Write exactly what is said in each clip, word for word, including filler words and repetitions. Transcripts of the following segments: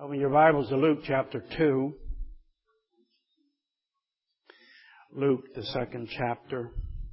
Open your Bibles to Luke chapter two. Luke, the second chapter.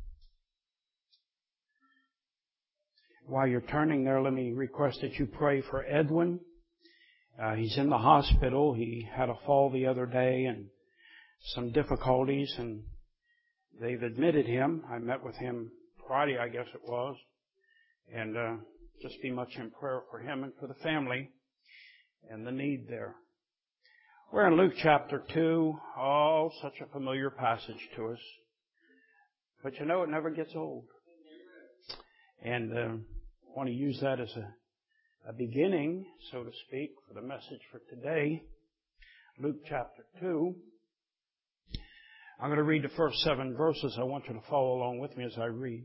While you're turning there, let me request that you pray for Edwin. Uh, he's in the hospital. He had a fall the other day and some difficulties, and they've admitted him. I met with him Friday, I guess it was, and uh, just be much in prayer for him and for the family and the need there. We're in Luke chapter two. Oh, such a familiar passage to us. But you know, it never gets old. And uh, I want to use that as a, a beginning, so to speak, for the message for today. Luke chapter two. I'm going to read the first seven verses. I want you to follow along with me as I read.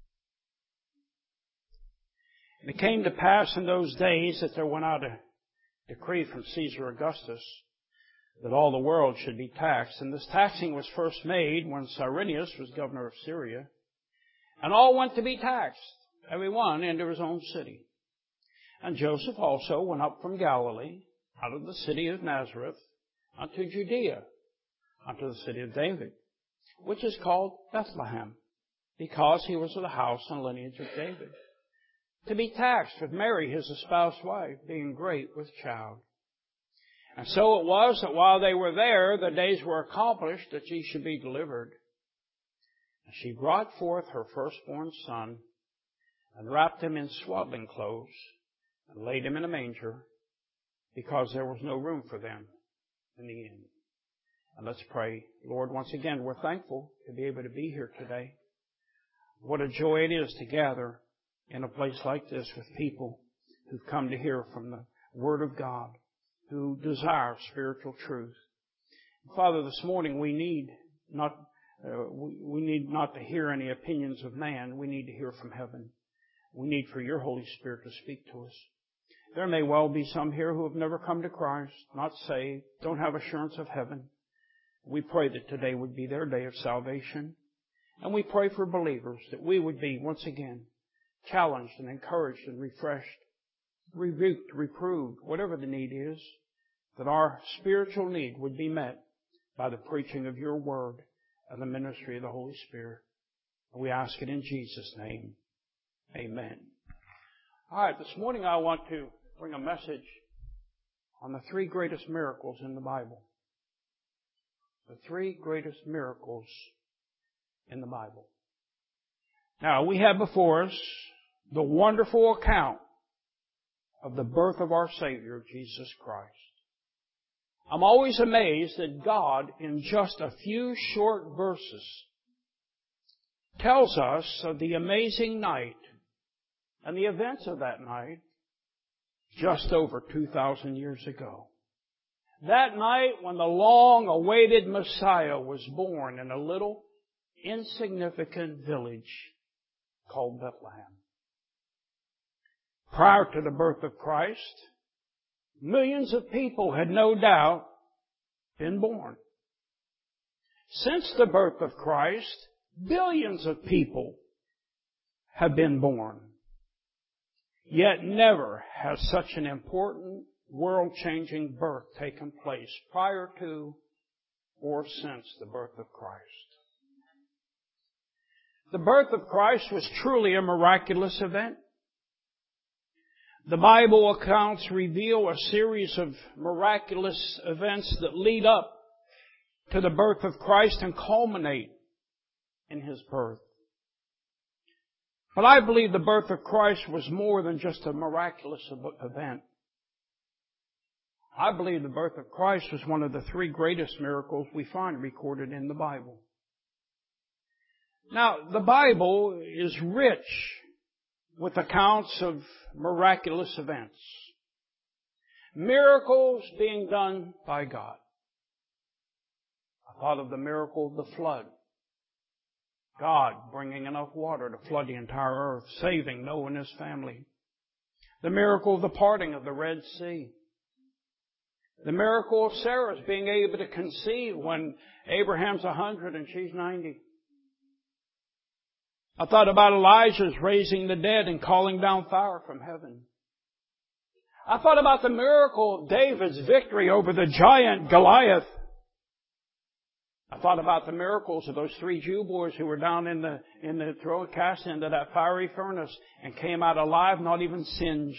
And it came to pass in those days that there went out a decree from Caesar Augustus that all the world should be taxed. And this taxing was first made when Cyrenius was governor of Syria. And all went to be taxed, every one into his own city. And Joseph also went up from Galilee, out of the city of Nazareth, unto Judea, unto the city of David, which is called Bethlehem, because he was of the house and lineage of David, to be taxed with Mary his espoused wife, being great with child. And so it was that while they were there, the days were accomplished that she should be delivered. And she brought forth her firstborn son, and wrapped him in swaddling clothes, and laid him in a manger, because there was no room for them in the inn. And let's pray. Lord, once again, we're thankful to be able to be here today. What a joy it is to gather in a place like this with people who've come to hear from the Word of God, who desire spiritual truth. Father, this morning we need not uh, we, we need not to hear any opinions of man. We need to hear from heaven. We need for your Holy Spirit to speak to us. There may well be some here who have never come to Christ, not saved, don't have assurance of heaven. We pray that today would be their day of salvation. And we pray for believers that we would be, once again, challenged and encouraged and refreshed, rebuked, reproved, whatever the need is, that our spiritual need would be met by the preaching of your word and the ministry of the Holy Spirit. And we ask it in Jesus' name. Amen. All right, this morning I want to bring a message on the three greatest miracles in the Bible. The three greatest miracles in the Bible. Now, we have before us the wonderful account of the birth of our Savior, Jesus Christ. I'm always amazed that God, in just a few short verses, tells us of the amazing night and the events of that night just over two thousand years ago. That night when the long-awaited Messiah was born in a little insignificant village called Bethlehem. Prior to the birth of Christ, millions of people had no doubt been born. Since the birth of Christ, billions of people have been born. Yet never has such an important, world-changing birth taken place prior to or since the birth of Christ. The birth of Christ was truly a miraculous event. The Bible accounts reveal a series of miraculous events that lead up to the birth of Christ and culminate in His birth. But I believe the birth of Christ was more than just a miraculous event. I believe the birth of Christ was one of the three greatest miracles we find recorded in the Bible. Now, the Bible is rich with accounts of miraculous events. Miracles being done by God. I thought of the miracle of the flood. God bringing enough water to flood the entire earth, saving Noah and his family. The miracle of the parting of the Red Sea. The miracle of Sarah's being able to conceive when Abraham's a hundred and she's ninety. I thought about Elijah's raising the dead and calling down fire from heaven. I thought about the miracle of David's victory over the giant Goliath. I thought about the miracles of those three Jew boys who were down in the, in the throat cast into that fiery furnace and came out alive, not even singed.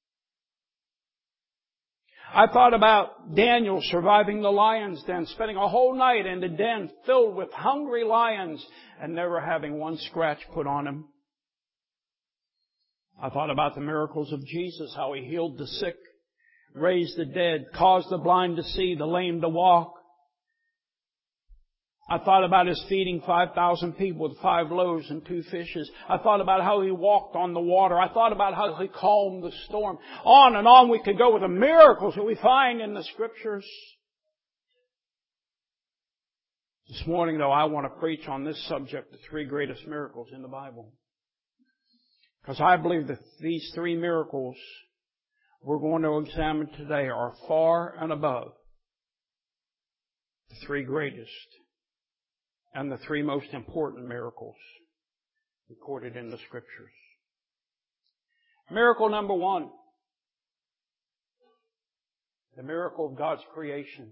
I thought about Daniel surviving the lion's den, spending a whole night in the den filled with hungry lions and never having one scratch put on him. I thought about the miracles of Jesus, how He healed the sick, raised the dead, caused the blind to see, the lame to walk. I thought about His feeding five thousand people with five loaves and two fishes. I thought about how He walked on the water. I thought about how He calmed the storm. On and on we could go with the miracles that we find in the Scriptures. This morning, though, I want to preach on this subject, the three greatest miracles in the Bible. Because I believe that these three miracles we're going to examine today are far and above the three greatest and the three most important miracles recorded in the Scriptures. Miracle number one. The miracle of God's creation.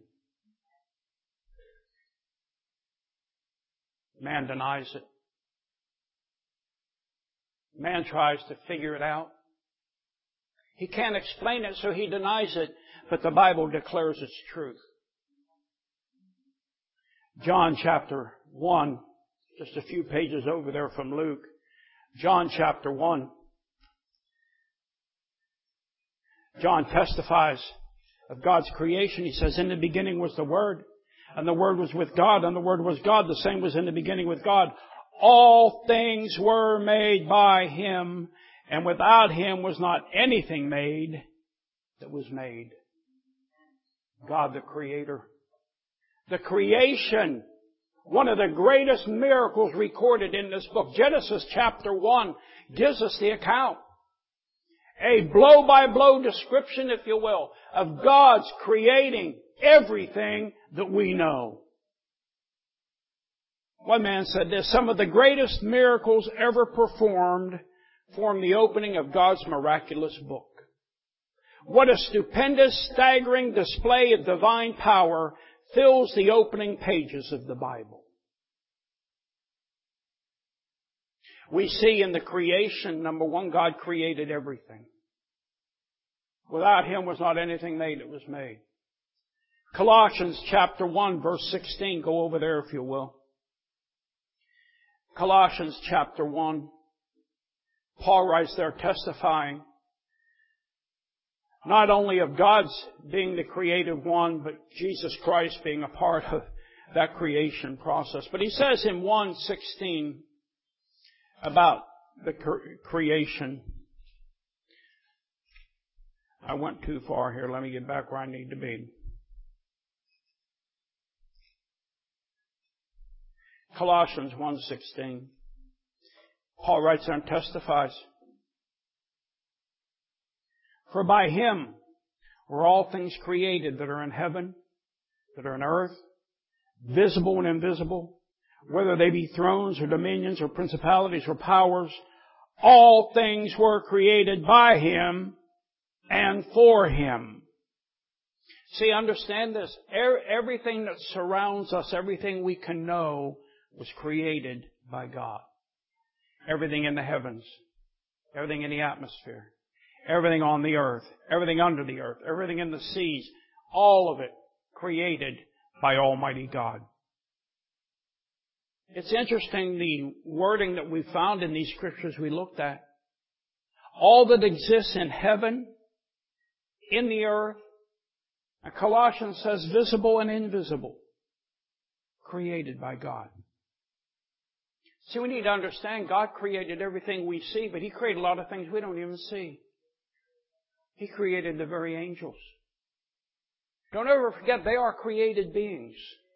Man denies it. Man tries to figure it out. He can't explain it, so he denies it, but the Bible declares its truth. John chapter one, just a few pages over there from Luke. John chapter one. John testifies of God's creation. He says, in the beginning was the Word, and the Word was with God, and the Word was God. The same was in the beginning with God. All things were made by Him, and without Him was not anything made that was made. God the Creator. The creation, one of the greatest miracles recorded in this book. Genesis chapter one gives us the account. A blow-by-blow description, if you will, of God's creating everything that we know. One man said this, some of the greatest miracles ever performed form the opening of God's miraculous book. What a stupendous, staggering display of divine power fills the opening pages of the Bible. We see in the creation, number one, God created everything. Without Him was not anything made that was made. Colossians chapter one, verse sixteen. Go over there if you will. Colossians chapter one. Paul writes there testifying not only of God's being the creative one, but Jesus Christ being a part of that creation process. But he says in one sixteen about the creation. I went too far here. Let me get back where I need to be. Colossians one sixteen. Paul writes there and testifies. For by Him were all things created that are in heaven, that are in earth, visible and invisible, whether they be thrones or dominions or principalities or powers. All things were created by Him and for Him. See, understand this. Everything that surrounds us, everything we can know, was created by God. Everything in the heavens, everything in the atmosphere, everything on the earth, everything under the earth, everything in the seas, all of it created by Almighty God. It's interesting the wording that we found in these scriptures we looked at. All that exists in heaven, in the earth, and Colossians says visible and invisible, created by God. See, we need to understand God created everything we see, but He created a lot of things we don't even see. He created the very angels. Don't ever forget, they are created beings.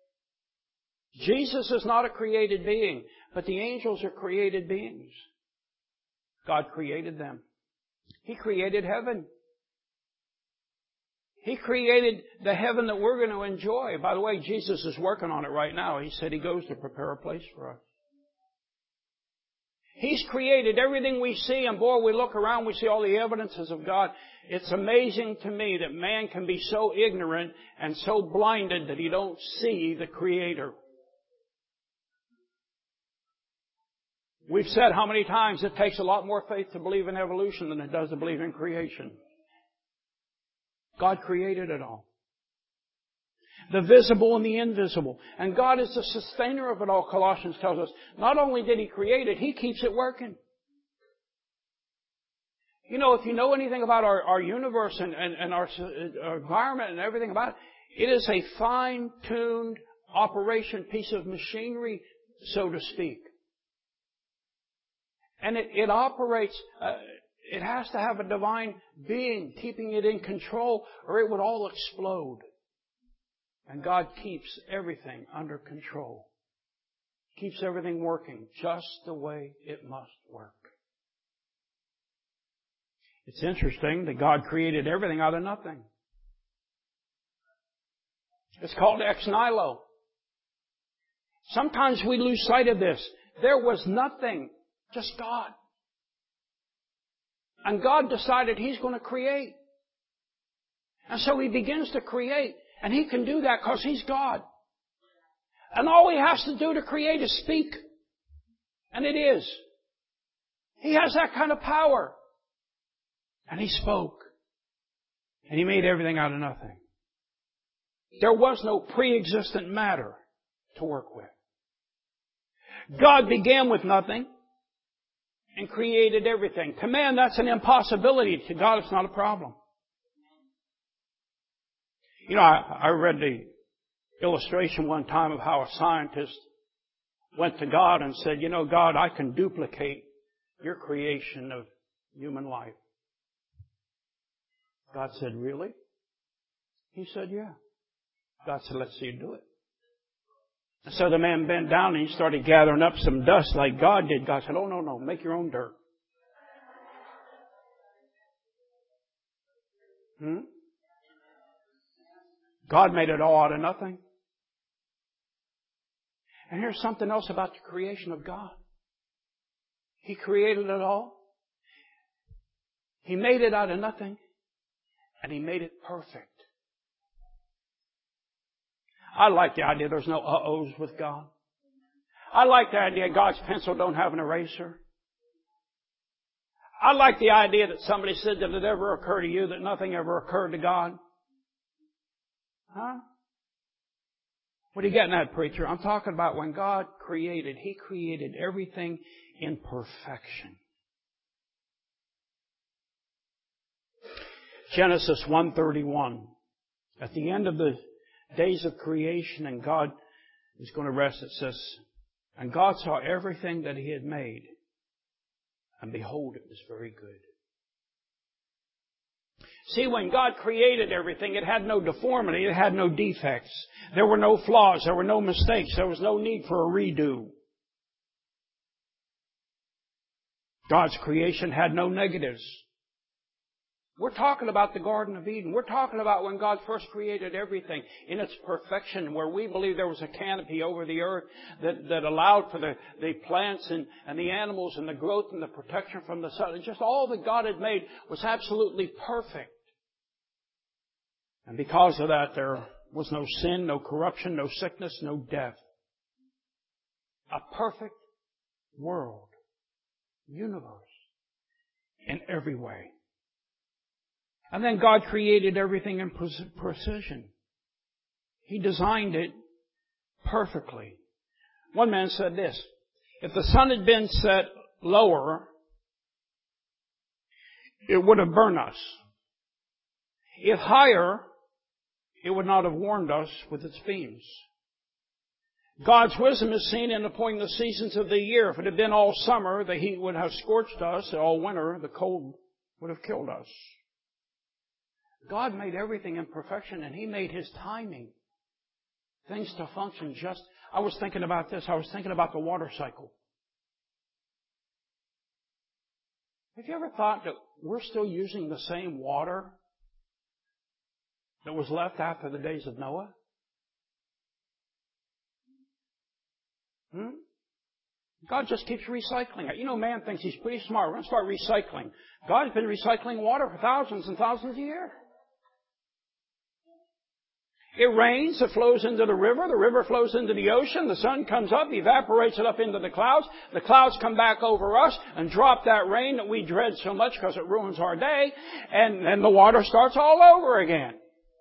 Jesus is not a created being, but the angels are created beings. God created them. He created heaven. He created the heaven that we're going to enjoy. By the way, Jesus is working on it right now. He said He goes to prepare a place for us. He's created everything we see, and boy, we look around, we see all the evidences of God. It's amazing to me that man can be so ignorant and so blinded that he don't see the Creator. We've said how many times it takes a lot more faith to believe in evolution than it does to believe in creation. God created it all. The visible and the invisible. And God is the sustainer of it all, Colossians tells us. Not only did He create it, He keeps it working. You know, if you know anything about our, our universe and, and, and our, our environment and everything about it, it is a fine-tuned operation, piece of machinery, so to speak. And it, it operates, uh, it has to have a divine being keeping it in control, or it would all explode. And God keeps everything under control. Keeps everything working just the way it must work. It's interesting that God created everything out of nothing. It's called ex nihilo. Sometimes we lose sight of this. There was nothing, just God. And God decided He's going to create. And so He begins to create. And He can do that because He's God. And all He has to do to create is speak. And it is. He has that kind of power. And He spoke. And He made everything out of nothing. There was no pre-existent matter to work with. God began with nothing and created everything. To man, that's an impossibility. To God, it's not a problem. You know, I, I read the illustration one time of how a scientist went to God and said, you know, God, I can duplicate your creation of human life. God said, really? He said, yeah. God said, let's see you do it. And so the man bent down and he started gathering up some dust like God did. God said, oh, no, no, make your own dirt. Hmm? God made it all out of nothing. And here's something else about the creation of God. He created it all. He made it out of nothing. And He made it perfect. I like the idea there's no uh-ohs with God. I like the idea God's pencil don't have an eraser. I like the idea that somebody said that it ever occurred to you that nothing ever occurred to God. Huh? What are you getting at, preacher? I'm talking about when God created, He created everything in perfection. Genesis one thirty-one. At the end of the days of creation and God is going to rest, it says, and God saw everything that He had made, and behold, it was very good. See, when God created everything, it had no deformity, it had no defects. There were no flaws, there were no mistakes, there was no need for a redo. God's creation had no negatives. We're talking about the Garden of Eden. We're talking about when God first created everything in its perfection, where we believe there was a canopy over the earth that, that allowed for the, the plants and, and the animals and the growth and the protection from the sun. And just all that God had made was absolutely perfect. And because of that, there was no sin, no corruption, no sickness, no death. A perfect world, universe, in every way. And then God created everything in precision. He designed it perfectly. One man said this, if the sun had been set lower, it would have burned us. If higher, it would not have warmed us with its beams. God's wisdom is seen in appointing the seasons of the year. If it had been all summer, the heat would have scorched us. All winter, the cold would have killed us. God made everything in perfection, and He made His timing. Things to function just... I was thinking about this. I was thinking about the water cycle. Have you ever thought that we're still using the same water that was left after the days of Noah? Hmm? God just keeps recycling it. You know, man thinks he's pretty smart. We're going to start recycling. God's been recycling water for thousands and thousands of years. It rains, it flows into the river, the river flows into the ocean, the sun comes up, evaporates it up into the clouds, the clouds come back over us and drop that rain that we dread so much because it ruins our day, and then the water starts all over again.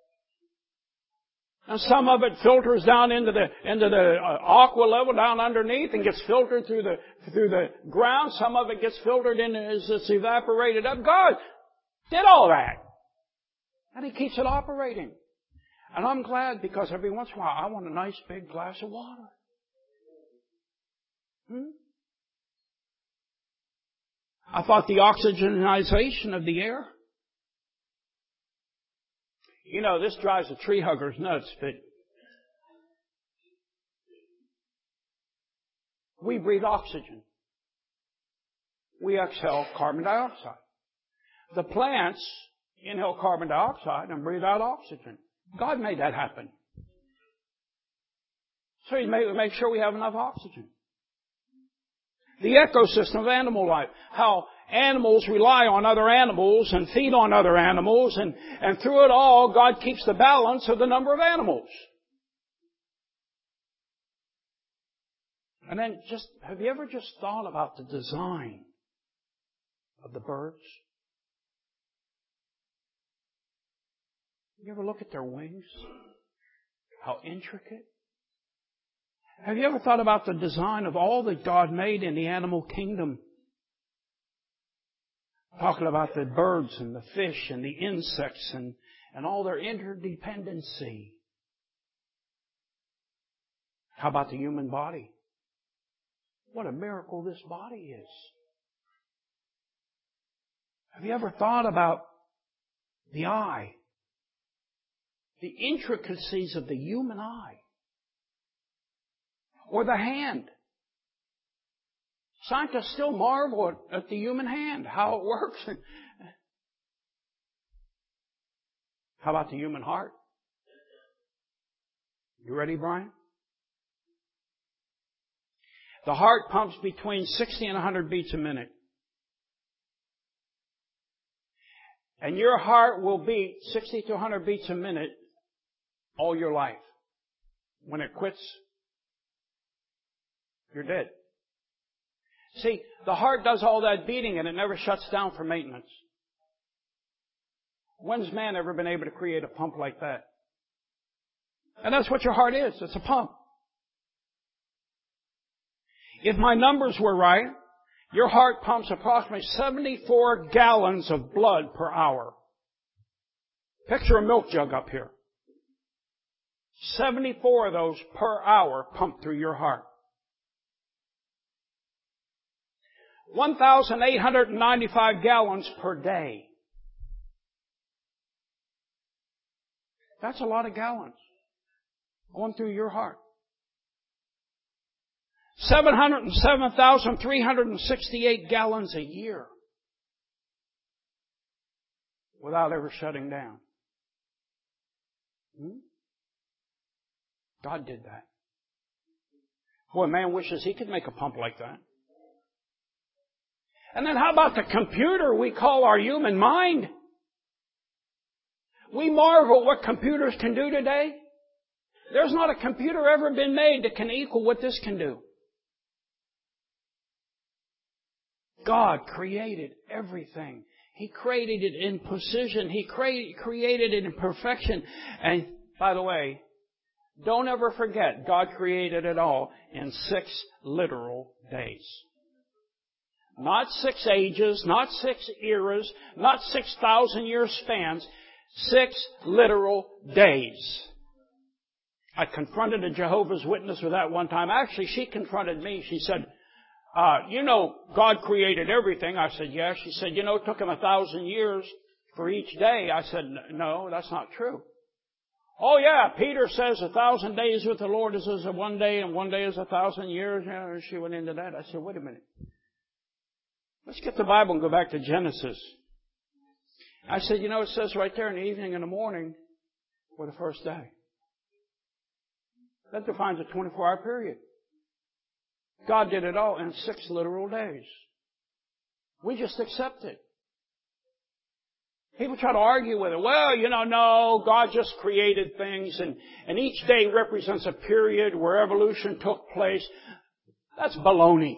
And some of it filters down into the into the uh, aqua level down underneath and gets filtered through the through the ground. Some of it gets filtered in as it's evaporated up. God did all that, and He keeps it operating. And I'm glad, because every once in a while I want a nice big glass of water. Hmm? I thought the oxygenization of the air. You know, this drives the tree huggers nuts, but we breathe oxygen. We exhale carbon dioxide. The plants inhale carbon dioxide and breathe out oxygen. God made that happen. So He made make sure we have enough oxygen. The ecosystem of animal life. How animals rely on other animals and feed on other animals. And, and through it all, God keeps the balance of the number of animals. And then just, have you ever just thought about the design of the birds? You ever look at their wings? How intricate? Have you ever thought about the design of all that God made in the animal kingdom? Talking about the birds and the fish and the insects and, and all their interdependency. How about the human body? What a miracle this body is. Have you ever thought about the eye? The intricacies of the human eye. Or the hand. Scientists still marvel at the human hand, how it works. How about the human heart? You ready, Brian? The heart pumps between sixty and one hundred beats a minute. And your heart will beat sixty to one hundred beats a minute all your life. When it quits, you're dead. See, the heart does all that beating and it never shuts down for maintenance. When's man ever been able to create a pump like that? And that's what your heart is. It's a pump. If my numbers were right, your heart pumps approximately seventy-four gallons of blood per hour. Picture a milk jug up here. seventy-four of those per hour pump through your heart. one thousand eight hundred ninety-five gallons per day. That's a lot of gallons going through your heart. seven hundred seven thousand three hundred sixty-eight gallons a year without ever shutting down. Hmm? God did that. Boy, man wishes he could make a pump like that. And then how about the computer we call our human mind? We marvel what computers can do today. There's not a computer ever been made that can equal what this can do. God created everything. He created it in precision. He cre- created it in perfection. And by the way, don't ever forget, God created it all in six literal days. Not six ages, not six eras, not six thousand year spans. Six literal days. I confronted a Jehovah's Witness with that one time. Actually, she confronted me. She said, uh, you know, God created everything. I said, yes. She said, you know, it took him a thousand years for each day. I said, no, that's not true. Oh, yeah, Peter says a thousand days with the Lord is as a one day, and one day is a thousand years. Yeah, she went into that. I said, wait a minute. Let's get the Bible and go back to Genesis. I said, you know, it says right there in the evening and the morning for the first day. That defines a twenty-four hour period. God did it all in six literal days. We just accept it. People try to argue with it. Well, you know, no, God just created things and, and each day represents a period where evolution took place. That's baloney.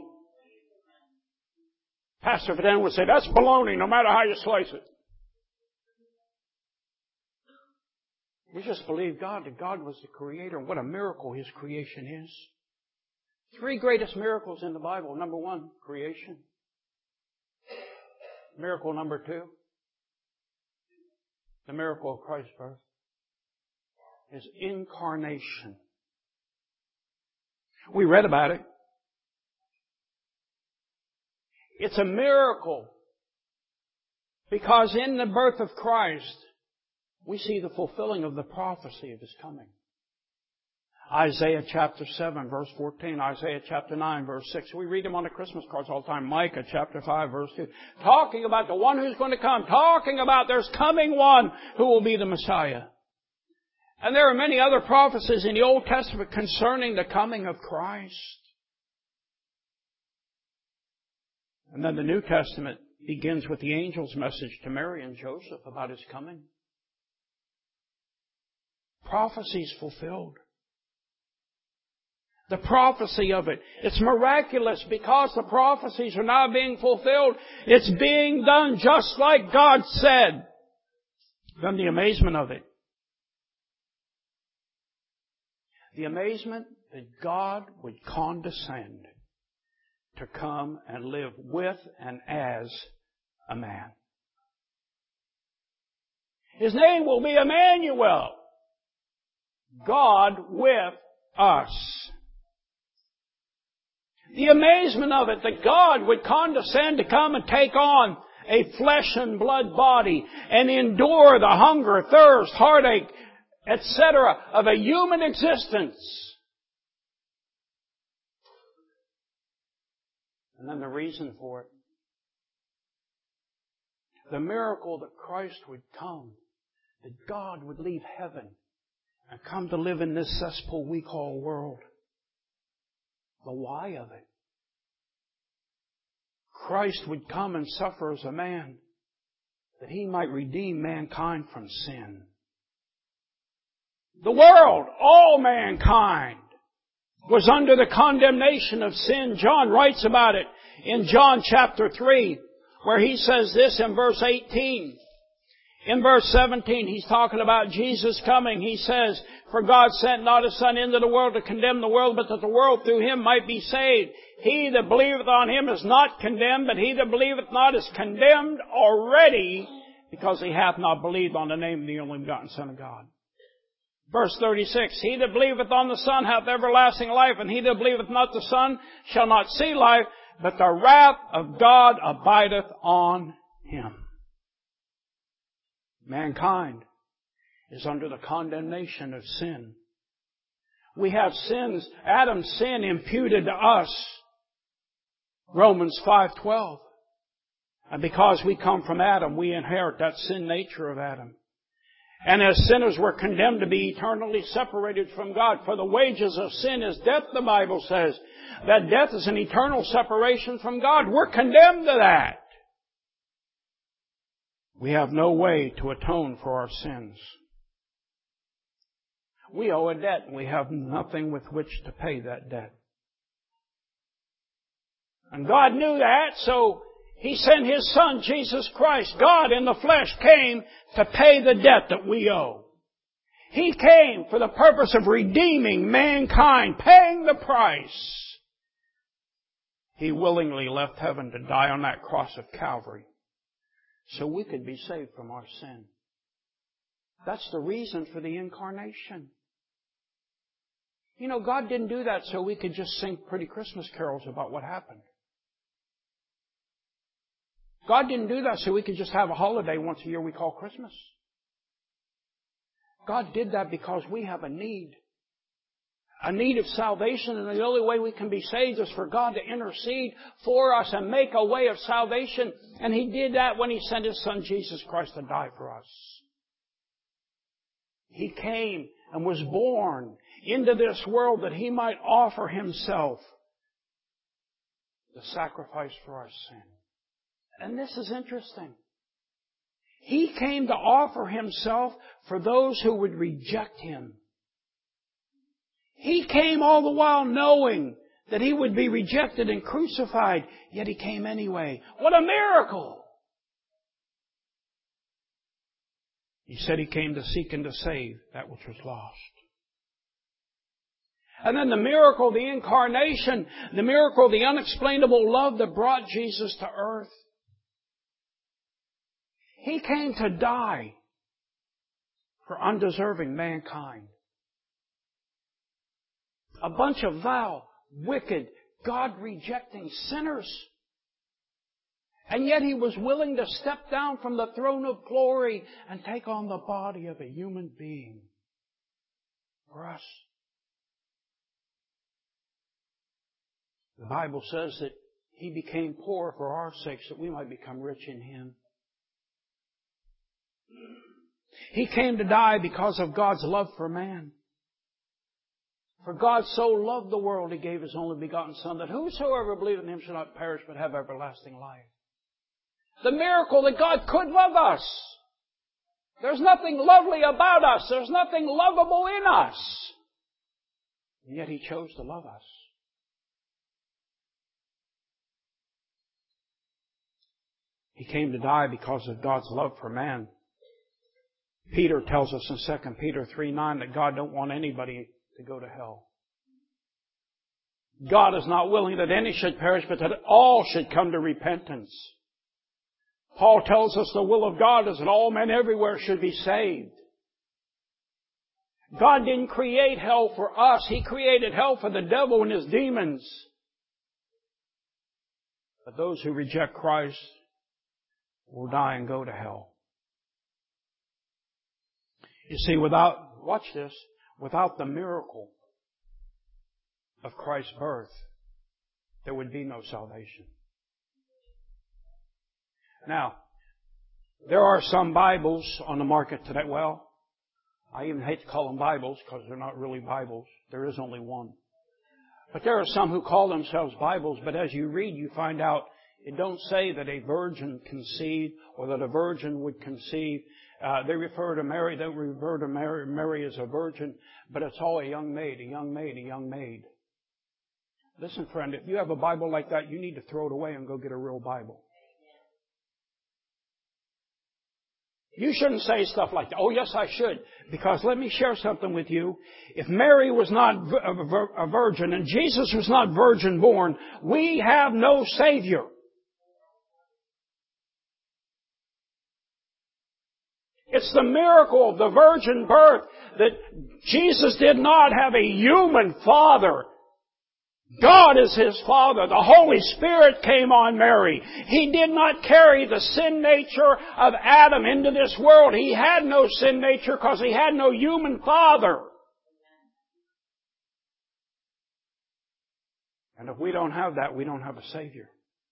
Pastor Fidel would say, that's baloney no matter how you slice it. We just believe God, that God was the creator, and what a miracle His creation is. Three greatest miracles in the Bible. Number one, creation. Miracle number two, the miracle of Christ's birth, is incarnation. We read about it. It's a miracle because in the birth of Christ, we see the fulfilling of the prophecy of His coming. Isaiah chapter seven, verse fourteen. Isaiah chapter nine, verse six. We read them on the Christmas cards all the time. Micah chapter five, verse two. Talking about the one who's going to come. Talking about there's coming one who will be the Messiah. And there are many other prophecies in the Old Testament concerning the coming of Christ. And then the New Testament begins with the angel's message to Mary and Joseph about His coming. Prophecies fulfilled. The prophecy of it. It's miraculous because the prophecies are now being fulfilled. It's being done just like God said. Then the amazement of it. The amazement that God would condescend to come and live with and as a man. His name will be Emmanuel. God with us. The amazement of it that God would condescend to come and take on a flesh and blood body and endure the hunger, thirst, heartache, et cetera of a human existence. And then the reason for it. The miracle that Christ would come, that God would leave heaven and come to live in this cesspool we call world. The why of it. Christ would come and suffer as a man that He might redeem mankind from sin. The world, all mankind, was under the condemnation of sin. John writes about it in John chapter three, where he says this in verse eighteen. In verse seventeen, he's talking about Jesus coming. He says, for God sent not His Son into the world to condemn the world, but that the world through Him might be saved. He that believeth on Him is not condemned, but he that believeth not is condemned already, because he hath not believed on the name of the only begotten Son of God. Verse thirty-six, he that believeth on the Son hath everlasting life, and he that believeth not the Son shall not see life, but the wrath of God abideth on him. Mankind is under the condemnation of sin. We have sins, Adam's sin imputed to us. Romans five twelve. And because we come from Adam, we inherit that sin nature of Adam. And as sinners, we're condemned to be eternally separated from God. For the wages of sin is death, the Bible says. That death is an eternal separation from God. We're condemned to that. We have no way to atone for our sins. We owe a debt and we have nothing with which to pay that debt. And God knew that, so He sent His Son, Jesus Christ. God in the flesh came to pay the debt that we owe. He came for the purpose of redeeming mankind, paying the price. He willingly left heaven to die on that cross of Calvary so we could be saved from our sin. That's the reason for the incarnation. You know, God didn't do that so we could just sing pretty Christmas carols about what happened. God didn't do that so we could just have a holiday once a year we call Christmas. God did that because we have a need. A need of salvation, and the only way we can be saved is for God to intercede for us and make a way of salvation. And He did that when He sent His Son Jesus Christ to die for us. He came and was born into this world that He might offer Himself the sacrifice for our sin. And this is interesting. He came to offer Himself for those who would reject Him. He came all the while knowing that He would be rejected and crucified, yet He came anyway. What a miracle! He said He came to seek and to save that which was lost. And then the miracle, the incarnation, the miracle, the unexplainable love that brought Jesus to earth. He came to die for undeserving mankind. A bunch of vile, wicked, God-rejecting sinners. And yet He was willing to step down from the throne of glory and take on the body of a human being for us. The Bible says that He became poor for our sakes, that we might become rich in Him. He came to die because of God's love for man. For God so loved the world, He gave His only begotten Son, that whosoever believeth in Him shall not perish but have everlasting life. The miracle that God could love us. There's nothing lovely about us. There's nothing lovable in us. And yet He chose to love us. He came to die because of God's love for man. Peter tells us in Second Peter three nine that God don't want anybody to go to hell. God is not willing that any should perish, but that all should come to repentance. Paul tells us the will of God is that all men everywhere should be saved. God didn't create hell for us. He created hell for the devil and his demons. But those who reject Christ will die and go to hell. You see, without, watch this, without the miracle of Christ's birth, there would be no salvation. Now, there are some Bibles on the market today. Well, I even hate to call them Bibles because they're not really Bibles. There is only one. But there are some who call themselves Bibles, but as you read, you find out it don't say that a virgin conceived or that a virgin would conceive. Uh, they refer to Mary, they refer to Mary, Mary as a virgin, but it's all a young maid, a young maid, a young maid. Listen, friend, if you have a Bible like that, you need to throw it away and go get a real Bible. You shouldn't say stuff like that. Oh, yes, I should. Because let me share something with you. If Mary was not a virgin and Jesus was not virgin born, we have no Savior. It's the miracle of the virgin birth that Jesus did not have a human father. God is His Father. The Holy Spirit came on Mary. He did not carry the sin nature of Adam into this world. He had no sin nature because He had no human father. And if we don't have that, we don't have a Savior.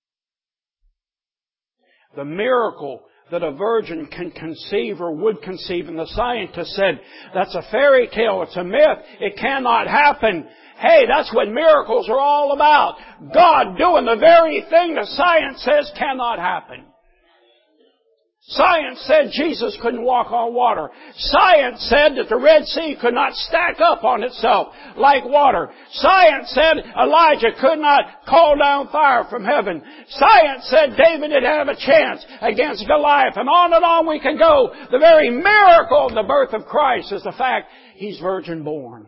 The miracle that a virgin can conceive or would conceive, and the scientist said, that's a fairy tale, it's a myth, it cannot happen. Hey, that's what miracles are all about. God doing the very thing that science says cannot happen. Science said Jesus couldn't walk on water. Science said that the Red Sea could not stack up on itself like water. Science said Elijah could not call down fire from heaven. Science said David didn't have a chance against Goliath. And on and on we can go. The very miracle of the birth of Christ is the fact He's virgin born.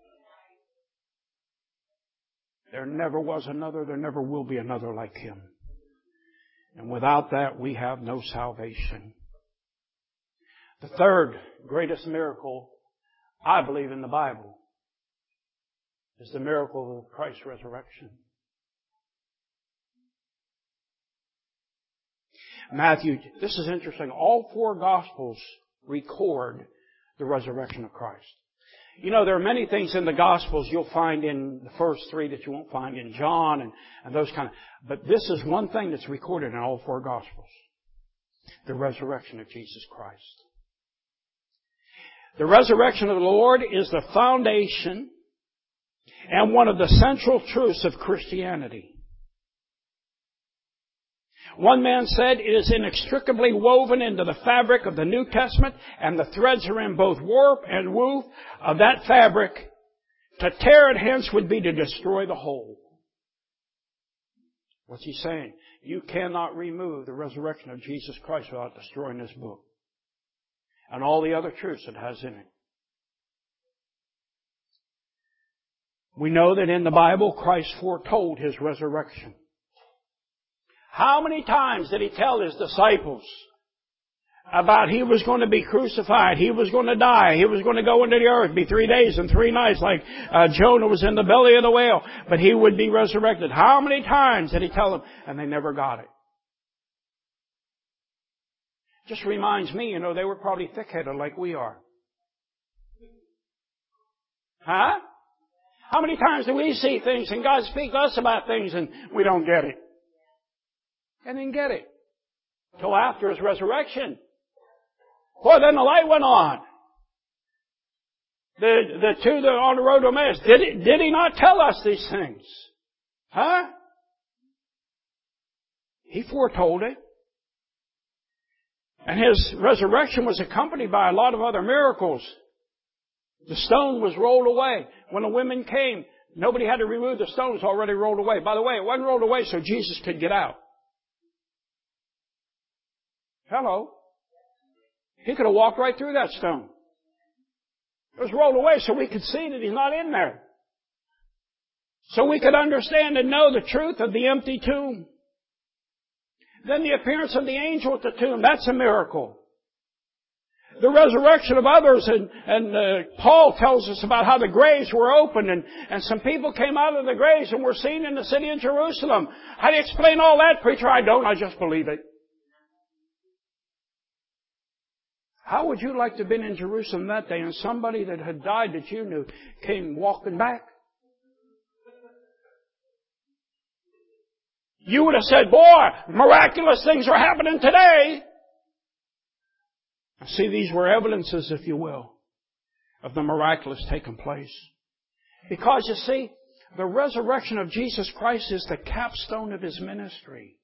There never was another, there never will be another like Him. And without that, we have no salvation. The third greatest miracle, I believe, in the Bible is the miracle of Christ's resurrection. Matthew, this is interesting. All four Gospels record the resurrection of Christ. You know, there are many things in the Gospels you'll find in the first three that you won't find in John and, and those kind of... But this is one thing that's recorded in all four Gospels. The resurrection of Jesus Christ. The resurrection of the Lord is the foundation and one of the central truths of Christianity. One man said, it is inextricably woven into the fabric of the New Testament, and the threads are in both warp and woof of that fabric. To tear it hence would be to destroy the whole. What's he saying? You cannot remove the resurrection of Jesus Christ without destroying this book and all the other truths it has in it. We know that in the Bible, Christ foretold His resurrection. How many times did He tell His disciples about He was going to be crucified, He was going to die, He was going to go into the earth, be three days and three nights like uh, Jonah was in the belly of the whale, but He would be resurrected? How many times did He tell them? And they never got it. Just reminds me, you know, they were probably thick-headed like we are. Huh? How many times do we see things and God speak to us about things and we don't get it? And didn't get it till after His resurrection. Well, then the light went on. The, the two that are on the road to Emmaus, did he, did He not tell us these things? Huh? He foretold it. And His resurrection was accompanied by a lot of other miracles. The stone was rolled away. When the women came, nobody had to remove the stones already rolled away. By the way, it wasn't rolled away so Jesus could get out. Hello. He could have walked right through that stone. It was rolled away so we could see that He's not in there. So we could understand and know the truth of the empty tomb. Then the appearance of the angel at the tomb, that's a miracle. The resurrection of others, and, and uh, Paul tells us about how the graves were opened and, and some people came out of the graves and were seen in the city of Jerusalem. How do you explain all that, preacher? I don't, I just believe it. How would you like to have been in Jerusalem that day and somebody that had died that you knew came walking back? You would have said, boy, miraculous things are happening today. See, these were evidences, if you will, of the miraculous taking place. Because, you see, the resurrection of Jesus Christ is the capstone of His ministry.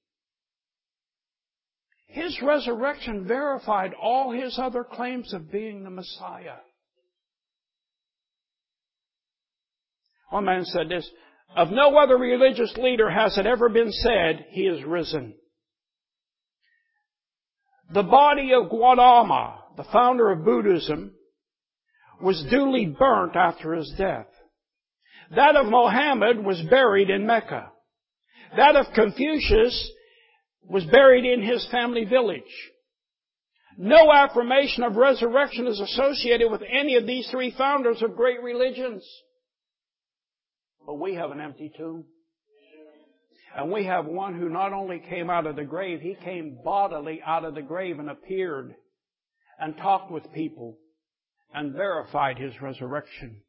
His resurrection verified all His other claims of being the Messiah. One man said this, of no other religious leader has it ever been said, He is risen. The body of Gautama, the founder of Buddhism, was duly burnt after his death. That of Mohammed was buried in Mecca. That of Confucius was buried in his family village. No affirmation of resurrection is associated with any of these three founders of great religions. But we have an empty tomb. And we have one who not only came out of the grave, He came bodily out of the grave and appeared and talked with people and verified His resurrection.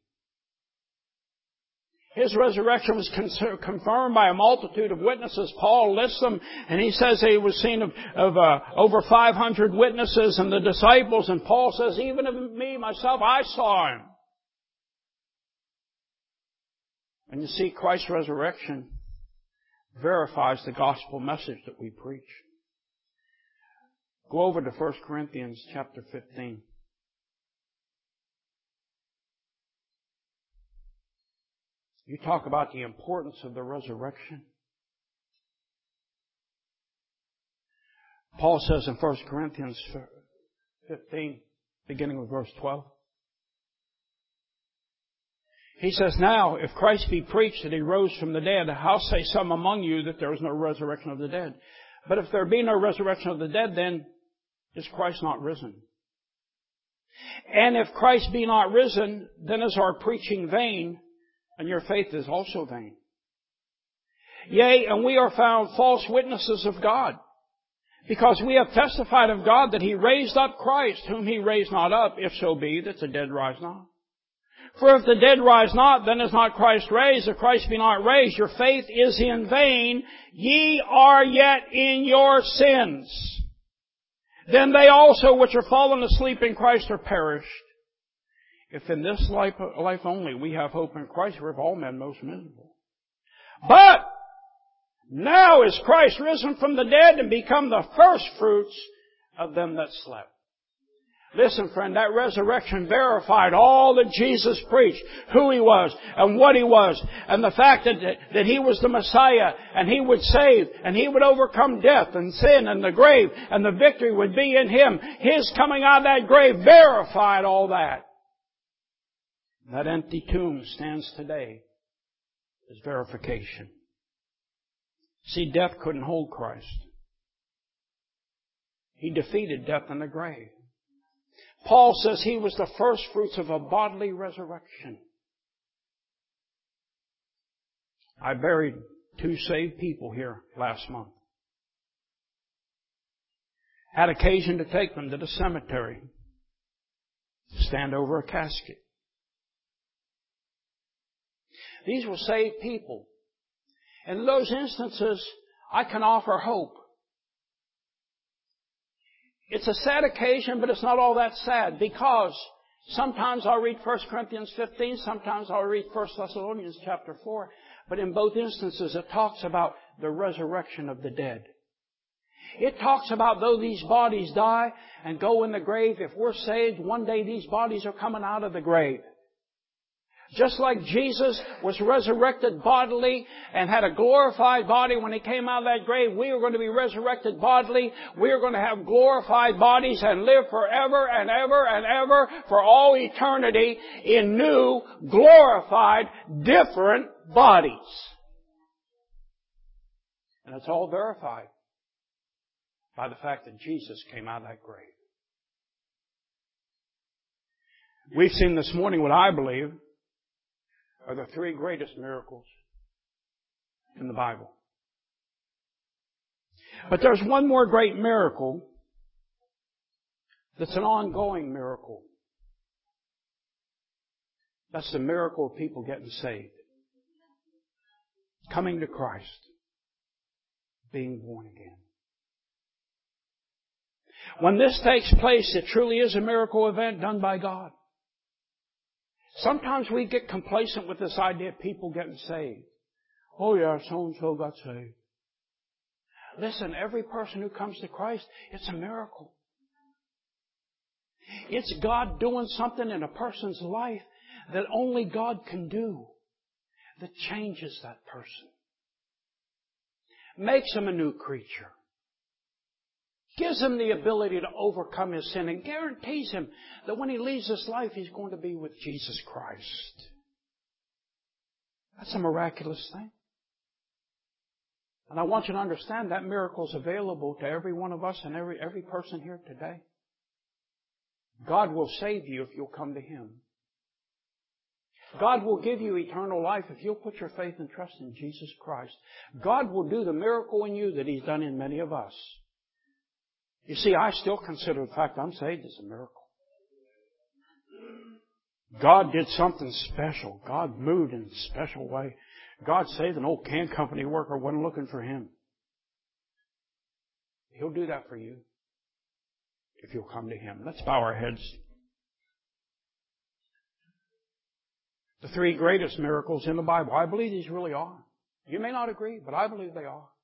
His resurrection was confirmed by a multitude of witnesses. Paul lists them, and he says he was seen of, of uh, over five hundred witnesses and the disciples, and Paul says, even of me, myself, I saw Him. And you see, Christ's resurrection verifies the gospel message that we preach. Go over to First Corinthians chapter fifteen. You talk about the importance of the resurrection. Paul says in First Corinthians fifteen, beginning with verse twelve. He says, now, if Christ be preached that He rose from the dead, how say some among you that there is no resurrection of the dead? But if there be no resurrection of the dead, then is Christ not risen? And if Christ be not risen, then is our preaching vain, and your faith is also vain. Yea, and we are found false witnesses of God, because we have testified of God that He raised up Christ, whom He raised not up, if so be that the dead rise not. For if the dead rise not, then is not Christ raised. If Christ be not raised, your faith is in vain. Ye are yet in your sins. Then they also which are fallen asleep in Christ are perished. If in this life, life only we have hope in Christ, we're of all men most miserable. But Now is Christ risen from the dead and become the first fruits of them that slept. Listen, friend, that resurrection verified all that Jesus preached, who He was and what He was, and the fact that, that He was the Messiah, and He would save, and He would overcome death and sin and the grave, and the victory would be in Him. His coming out of that grave verified all that. That empty tomb stands today as verification. See, death couldn't hold Christ. He defeated death in the grave. Paul says He was the first fruits of a bodily resurrection. I buried two saved people here last month. Had occasion to take them to the cemetery to stand over a casket. These were saved people. And in those instances, I can offer hope. It's a sad occasion, but it's not all that sad, because sometimes I'll read First Corinthians fifteen, sometimes I'll read First Thessalonians chapter four, but in both instances it talks about the resurrection of the dead. It talks about though these bodies die and go in the grave, if we're saved, one day these bodies are coming out of the grave. Just like Jesus was resurrected bodily and had a glorified body when He came out of that grave, we are going to be resurrected bodily. We are going to have glorified bodies and live forever and ever and ever for all eternity in new, glorified, different bodies. And it's all verified by the fact that Jesus came out of that grave. We've seen this morning what I believe are the three greatest miracles in the Bible. But there's one more great miracle that's an ongoing miracle. That's the miracle of people getting saved. Coming to Christ. Being born again. When this takes place, it truly is a miracle event done by God. Sometimes we get complacent with this idea of people getting saved. Oh yeah, so-and-so got saved. Listen, every person who comes to Christ, it's a miracle. It's God doing something in a person's life that only God can do, that changes that person. Makes them a new creature. Gives him the ability to overcome his sin and guarantees him that when he leaves this life, he's going to be with Jesus Christ. That's a miraculous thing. And I want you to understand that miracle is available to every one of us and every, every person here today. God will save you if you'll come to Him. God will give you eternal life if you'll put your faith and trust in Jesus Christ. God will do the miracle in you that He's done in many of us. You see, I still consider the fact I'm saved as a miracle. God did something special. God moved in a special way. God saved an old can company worker who wasn't looking for Him. He'll do that for you if you'll come to Him. Let's bow our heads. The three greatest miracles in the Bible. I believe these really are. You may not agree, but I believe they are.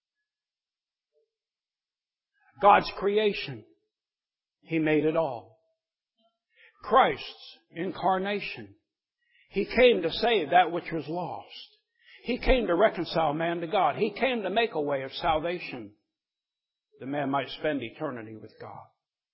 God's creation. He made it all. Christ's incarnation. He came to save that which was lost. He came to reconcile man to God. He came to make a way of salvation that man might spend eternity with God.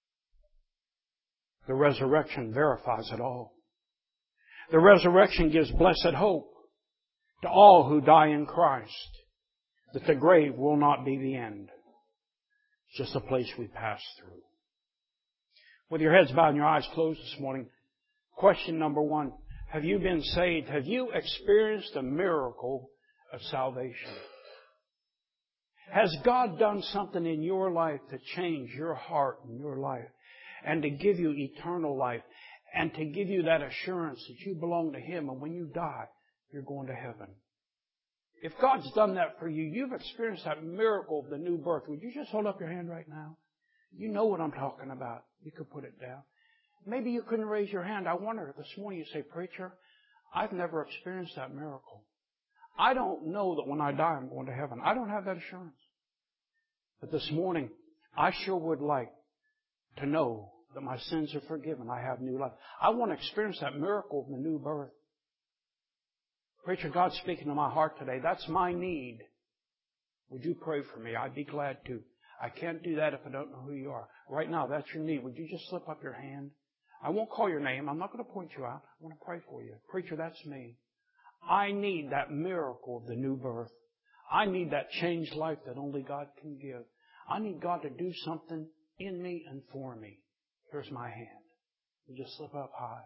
The resurrection verifies it all. The resurrection gives blessed hope to all who die in Christ, that the grave will not be the end. It's just a place we pass through. With your heads bowed and your eyes closed this morning, question number one, have you been saved? Have you experienced a miracle of salvation? Has God done something in your life to change your heart and your life and to give you eternal life and to give you that assurance that you belong to Him and when you die, you're going to heaven? If God's done that for you, you've experienced that miracle of the new birth. Would you just hold up your hand right now? You know what I'm talking about. You could put it down. Maybe you couldn't raise your hand. I wonder, this morning you say, Preacher, I've never experienced that miracle. I don't know that when I die I'm going to heaven. I don't have that assurance. But this morning, I sure would like to know that my sins are forgiven. I have new life. I want to experience that miracle of the new birth. Preacher, God's speaking to my heart today. That's my need. Would you pray for me? I'd be glad to. I can't do that if I don't know who you are. Right now, that's your need. Would you just slip up your hand? I won't call your name. I'm not going to point you out. I want to pray for you. Preacher, that's me. I need that miracle of the new birth. I need that changed life that only God can give. I need God to do something in me and for me. Here's my hand. You just slip up high.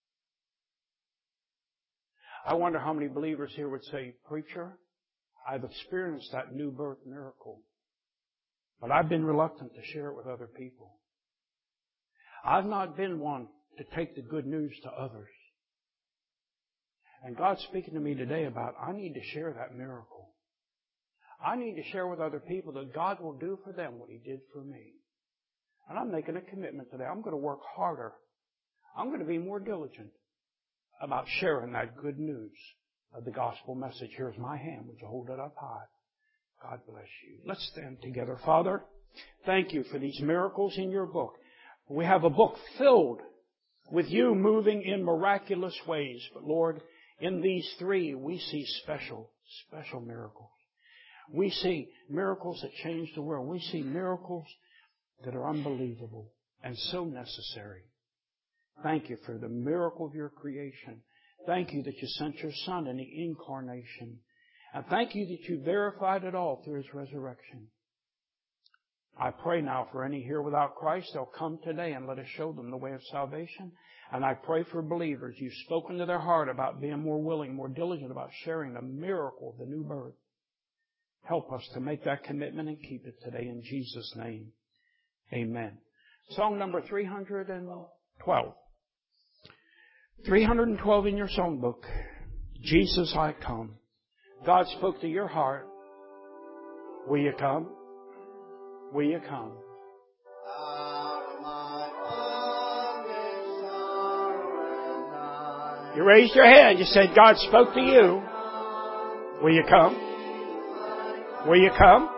I wonder how many believers here would say, Preacher, I've experienced that new birth miracle, but I've been reluctant to share it with other people. I've not been one to take the good news to others. And God's speaking to me today about I need to share that miracle. I need to share with other people that God will do for them what He did for me. And I'm making a commitment today. I'm going to work harder. I'm going to be more diligent about sharing that good news of the gospel message. Here's my hand. Would you hold it up high? God bless you. Let's stand together. Father, thank you for these miracles in your book. We have a book filled with you moving in miraculous ways. But Lord, in these three, we see special, special miracles. We see miracles that change the world. We see miracles that are unbelievable and so necessary. Thank you for the miracle of your creation. Thank you that you sent your Son in the incarnation. And thank you that you verified it all through His resurrection. I pray now for any here without Christ, they'll come today and let us show them the way of salvation. And I pray for believers. You've spoken to their heart about being more willing, more diligent about sharing the miracle of the new birth. Help us to make that commitment and keep it today in Jesus' name. Amen. Song number three hundred twelve. three hundred twelve in your songbook. Jesus, I come. God spoke to your heart. Will you come? Will you come? You raised your hand. You said God spoke to you. Will you come? Will you come?